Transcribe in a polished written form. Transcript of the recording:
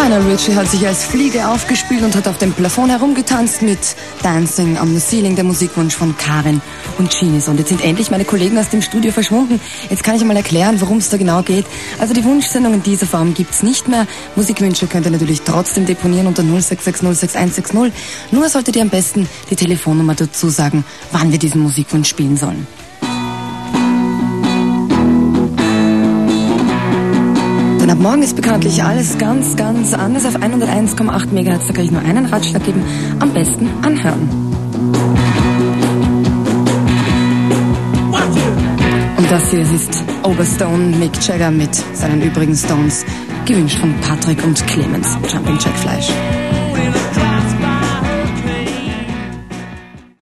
Lionel Richie hat sich als Fliege aufgespült und hat auf dem Plafond herumgetanzt mit Dancing on the Ceiling, der Musikwunsch von Karin und Genies. Und jetzt sind endlich meine Kollegen aus dem Studio verschwunden. Jetzt kann ich mal erklären, worum es da genau geht. Also die Wunschsendung in dieser Form gibt's nicht mehr. Musikwünsche könnt ihr natürlich trotzdem deponieren unter 06606160. Nur solltet ihr am besten die Telefonnummer dazu sagen, wann wir diesen Musikwunsch spielen sollen. Ab morgen ist bekanntlich alles ganz, ganz anders. Auf 101,8 MHz, da kann ich nur einen Ratschlag geben. Am besten anhören. Und das hier ist Overstone, Mick Jagger mit seinen übrigen Stones. Gewünscht von Patrick und Clemens. Jumping Jack Fleisch.